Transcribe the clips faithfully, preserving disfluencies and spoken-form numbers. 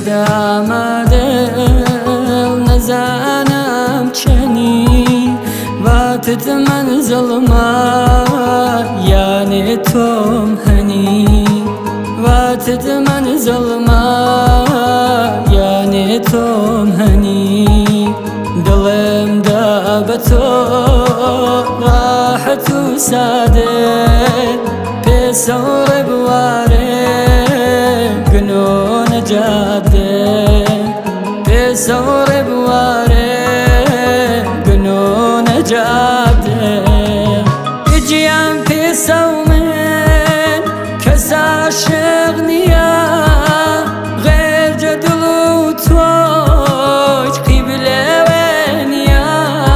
دامادل نزانم چنی واتت من ظلما یعنی توم هنی واتت من ظلما یعنی توم هنی دلم دا بتو راحت و ساده پسور بواره گنو نجاده پسور بواره گنو نجاده اجیام پسو من کس عاشق نیا غیر جدل و توج قبله ونیا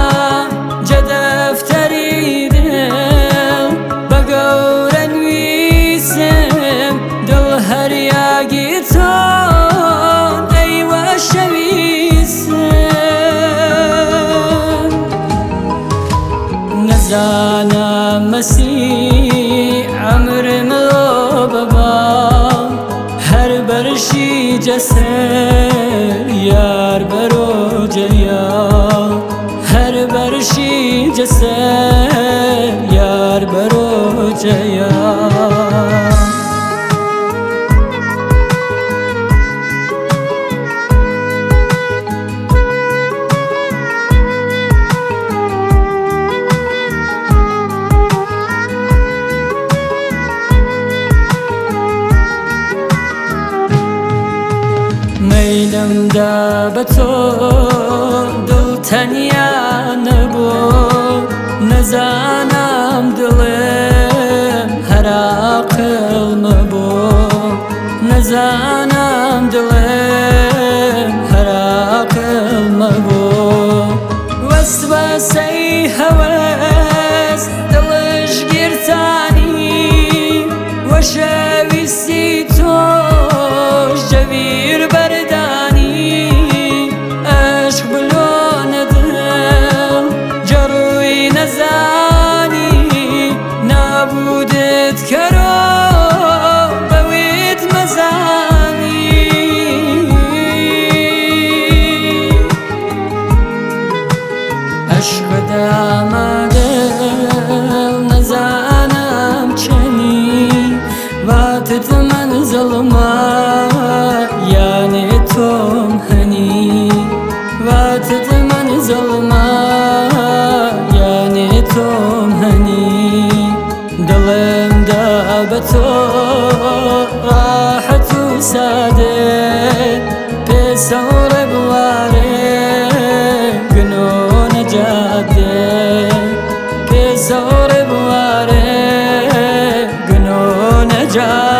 جدفتری دل بگور نویسم دل هر یاگی تون ایوه شویسم نزانم مسیح عمر ملو بابا هر برشی جسر یار برو جیا هر برشی جسر یار برو جیا میلم دا بتو دل تنیا نبو نزانم دلم هر عقل مبو نزانم دلم هر عقل مبو وسوسه هوس دلش گرتانی وشویستی توش جویر بردانی عشق بلون دل جروی نزانی نابودت کرو بوید مزانی عشق دامادل نزانم چنی واتت من ظلما یعنی توم هنی واتت من ظلما یعنی توم هنی دلم دا بتو راحت و ساده پسور بواره گنو نجاده پسور بواره گنو نجاده